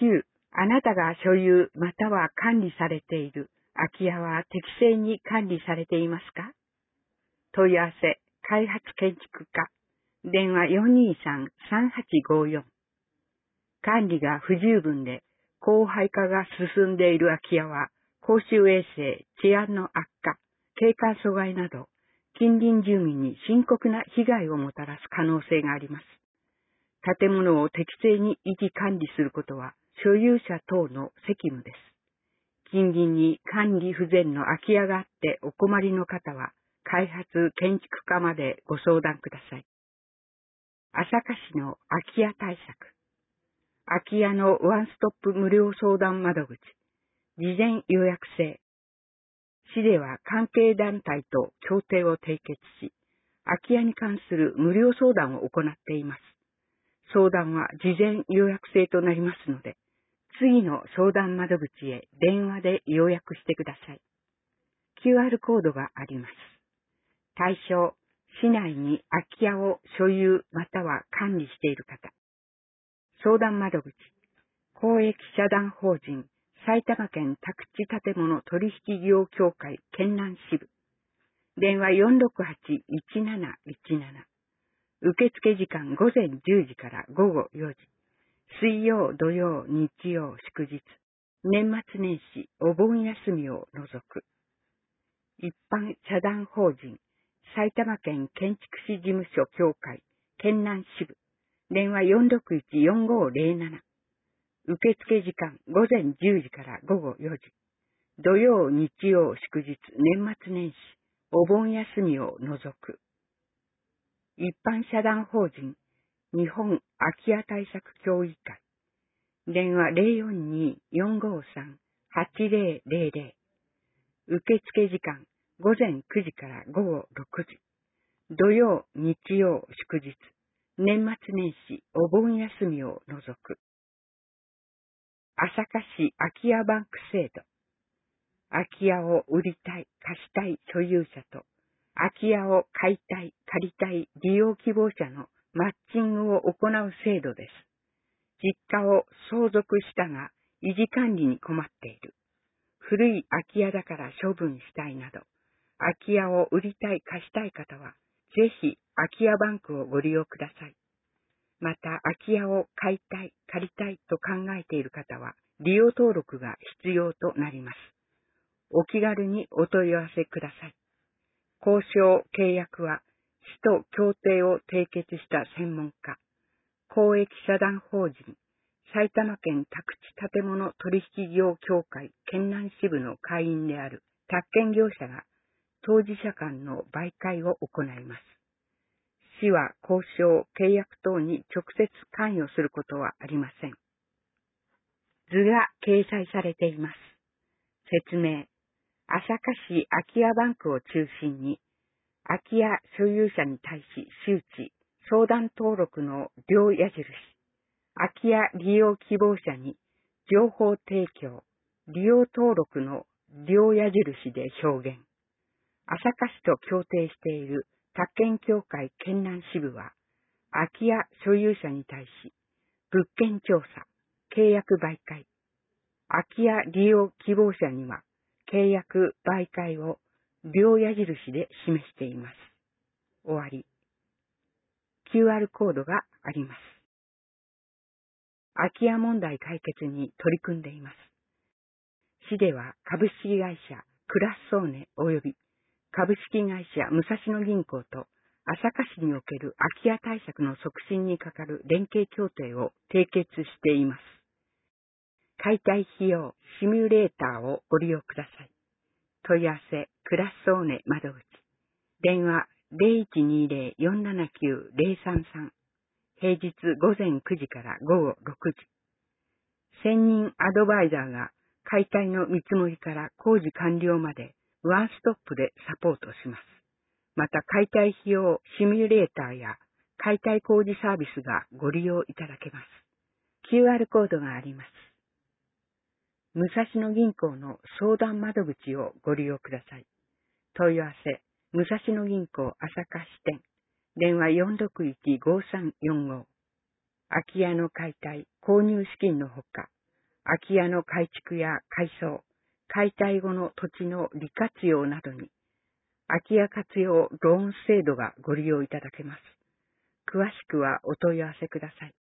9、あなたが所有または管理されている空き家は適正に管理されていますか？問い合わせ、開発建築課、電話423-3854。管理が不十分で、荒廃化が進んでいる空き家は、公衆衛生、治安の悪化、景観阻害など、近隣住民に深刻な被害をもたらす可能性があります。建物を適正に維持管理することは、所有者等の責務です。近隣に管理不全の空き家があってお困りの方は、開発建築課までご相談ください。朝霞市の空き家対策。空き家のワンストップ無料相談窓口。事前予約制。市では関係団体と協定を締結し、空き家に関する無料相談を行っています。相談は事前予約制となりますので、次の相談窓口へ電話で予約してください。QR コードがあります。対象、市内に空き家を所有または管理している方。相談窓口、公益社団法人埼玉県宅地建物取引業協会県南支部。電話468-1717。受付時間午前10時から午後4時。水曜、土曜、日曜、祝日。年末年始、お盆休みを除く。一般社団法人埼玉県建築士事務所協会県南支部。電話461-4507。受付時間午前10時から午後4時。土曜、日曜、祝日、年末年始、お盆休みを除く。一般社団法人日本空き家対策協議会。電話042-453-8000。受付時間午前9時から午後6時。土曜、日曜、祝日、年末年始、お盆休みを除く。朝霞市空き家バンク制度。空き家を売りたい、貸したい所有者と、空き家を買いたい、借りたい利用希望者のマッチングを行う制度です。実家を相続したが維持管理に困っている。古い空き家だから処分したいなど、空き家を売りたい、貸したい方は、ぜひ空き家バンクをご利用ください。また空き家を買いたい、借りたいと考えている方は、利用登録が必要となります。お気軽にお問い合わせください。交渉、契約は、市と協定を締結した専門家、公益社団法人、埼玉県宅地建物取引業協会県南支部の会員である宅建業者が当事者間の媒介を行います。市は交渉、契約等に直接関与することはありません。図が掲載されています。説明。朝霞市空き家バンクを中心に、空き家所有者に対し周知、相談登録の両矢印、空き家利用希望者に情報提供、利用登録の両矢印で表現。朝霞市と協定している宅建協会県南支部は、空き家所有者に対し、物件調査、契約媒介、空き家利用希望者には、契約媒介を両矢印で示しています。終わり。QR コードがあります。空き家問題解決に取り組んでいます。市では株式会社クラッソーネ及び株式会社武蔵野銀行と朝霞市における空き家対策の促進に係る連携協定を締結しています。解体費用シミュレーターをご利用ください。問い合わせクラッソーネ窓口。電話0120-479-033。平日午前9時から午後6時。専任アドバイザーが解体の見積もりから工事完了までワンストップでサポートします。また解体費用シミュレーターや解体工事サービスがご利用いただけます。QR コードがあります。武蔵野銀行の相談窓口をご利用ください。問い合わせ、武蔵野銀行朝霞支店。電話461-5345。空き家の解体、購入資金のほか、 空き家の改築や改装、解体後の土地の利活用などに、空き家活用ローン制度がご利用いただけます。詳しくはお問い合わせください。